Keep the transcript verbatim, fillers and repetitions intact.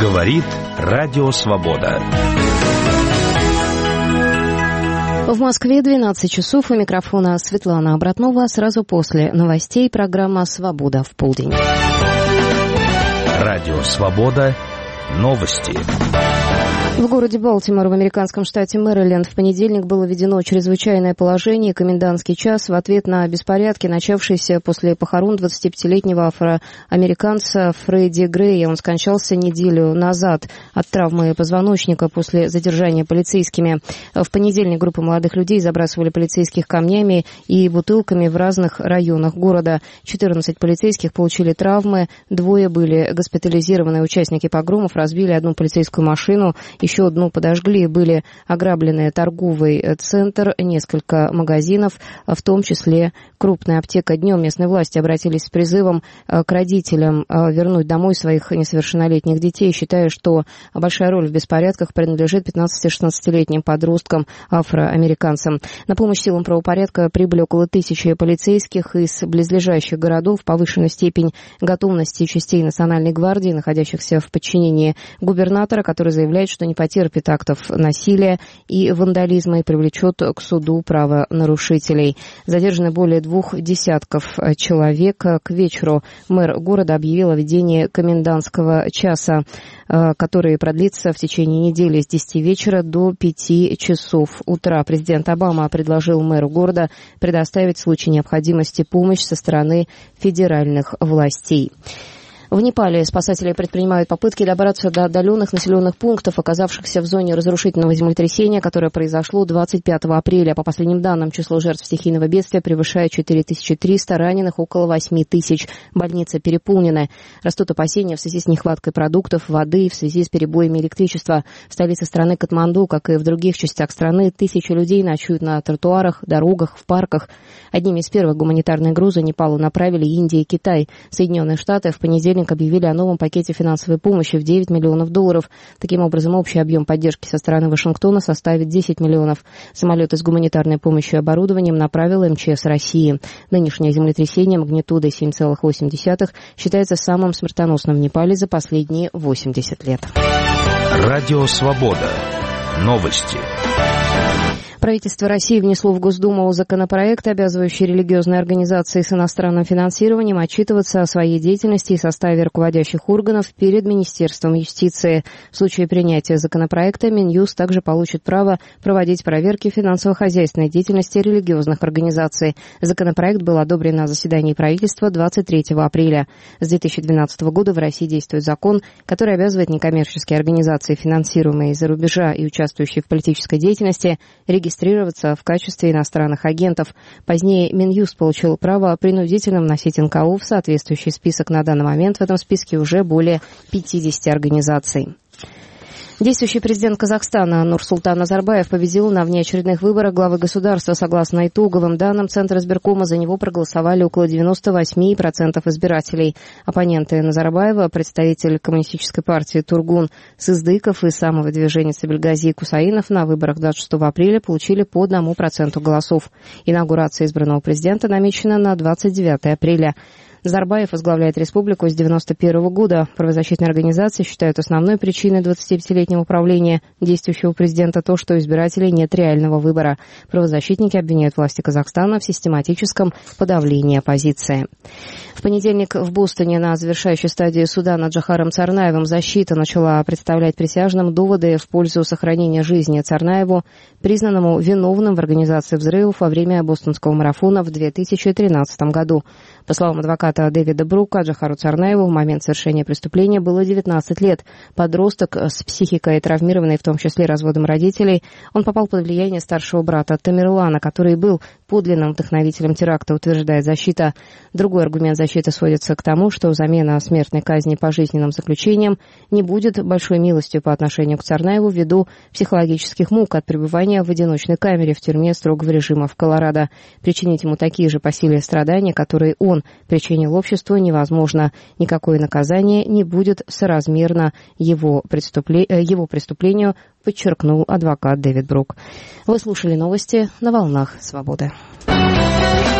Говорит Радио Свобода. В Москве двенадцать часов. У микрофона Светлана Обратнова. Сразу после новостей программа «Свобода в полдень». Радио Свобода. Новости. В городе Балтимор в американском штате Мэриленд в понедельник было введено чрезвычайное положение и комендантский час в ответ на беспорядки, начавшиеся после похорон двадцатипятилетнего афроамериканца Фредди Грея. Он скончался неделю назад от травмы позвоночника после задержания полицейскими. В понедельник группа молодых людей забрасывали полицейских камнями и бутылками в разных районах города. четырнадцать полицейских получили травмы, двое были госпитализированы. Участники погромов разбили одну полицейскую машину, еще одну подожгли. Были ограблены торговый центр, несколько магазинов, в том числе крупная аптека. Днем местные власти обратились с призывом к родителям вернуть домой своих несовершеннолетних детей, считая, что большая роль в беспорядках принадлежит пятнадцати-шестнадцатилетним подросткам афроамериканцам. На помощь силам правопорядка прибыли около тысячи полицейских из близлежащих городов. Повышенную степень готовности частей Национальной гвардии, находящихся в подчинении губернатора, который заявляет, что не потерпит актов насилия и вандализма и привлечет к суду правонарушителей. Задержаны более двух десятков человек. К вечеру мэр города объявил о введении комендантского часа, который продлится в течение недели с десяти вечера до пяти часов утра. Президент Обама предложил мэру города предоставить в случае необходимости помощь со стороны федеральных властей. В Непале спасатели предпринимают попытки добраться до отдаленных населенных пунктов, оказавшихся в зоне разрушительного землетрясения, которое произошло двадцать пятого апреля. По последним данным, число жертв стихийного бедствия превышает четыре тысячи триста, раненых около восемь тысяч. Больницы переполнены. Растут опасения в связи с нехваткой продуктов, воды, в связи с перебоями электричества. В столице страны Катманду, как и в других частях страны, тысячи людей ночуют на тротуарах, дорогах, в парках. Одними из первых гуманитарные грузы Непалу направили Индия и Китай. Соединенные Штаты в понедельник объявили о новом пакете финансовой помощи в девять миллионов долларов. Таким образом, общий объем поддержки со стороны Вашингтона составит десять миллионов. Самолеты с гуманитарной помощью и оборудованием направил эм че эс России. Нынешнее землетрясение магнитудой семь целых восемь десятых считается самым смертоносным в Непале за последние восемьдесят лет. Радио Свобода. Новости. Правительство России внесло в Госдуму законопроект, обязывающий религиозные организации с иностранным финансированием отчитываться о своей деятельности и составе руководящих органов перед Министерством юстиции. В случае принятия законопроекта Минюст также получит право проводить проверки финансово-хозяйственной деятельности религиозных организаций. Законопроект был одобрен на заседании правительства двадцать третьего апреля. С две тысячи двенадцатого года в России действует закон, который обязывает некоммерческие организации, финансируемые из-за рубежа и участвующие в политической деятельности, регистрироваться регистрироваться в качестве иностранных агентов. Позднее Минюст получил право принудительно вносить эн ка о в соответствующий список. На данный момент в этом списке уже более пятидесяти организаций. Действующий президент Казахстана Нурсултан Назарбаев победил на внеочередных выборах главы государства. Согласно итоговым данным Центра избиркома, за него проголосовали около девяносто восемь процентов избирателей. Оппоненты Назарбаева, представитель коммунистической партии Тургун Сыздыков и самовыдвижения Сабильгази Кусаинов на выборах двадцать шестого апреля получили по одному проценту голосов. Инаугурация избранного президента намечена на двадцать девятого апреля. Назарбаев возглавляет республику с девяносто первого года. Правозащитные организации считают основной причиной двадцатипятилетнего правления действующего президента то, что у избирателей нет реального выбора. Правозащитники обвиняют власти Казахстана в систематическом подавлении оппозиции. В понедельник в Бостоне на завершающей стадии суда над Джохаром Царнаевым защита начала представлять присяжным доводы в пользу сохранения жизни Царнаеву, признанному виновным в организации взрывов во время бостонского марафона в две тысячи тринадцатом году. По словам адвоката Дэвида Брука, Джохару Царнаеву в момент совершения преступления было девятнадцать лет. Подросток с психикой, травмированный в том числе разводом родителей, он попал под влияние старшего брата Тамерлана, который был подлинным вдохновителем теракта, утверждает защита. Другой аргумент защиты сводится к тому, что замена смертной казни пожизненным заключением не будет большой милостью по отношению к Царнаеву ввиду психологических мук от пребывания в одиночной камере в тюрьме строгого режима в Колорадо. Причинить ему такие же по силе страдания, которые он причинил обществу, невозможно. Никакое наказание не будет соразмерно его, преступле... его преступлению, подчеркнул адвокат Дэвид Брук. Вы слушали новости на волнах Свободы.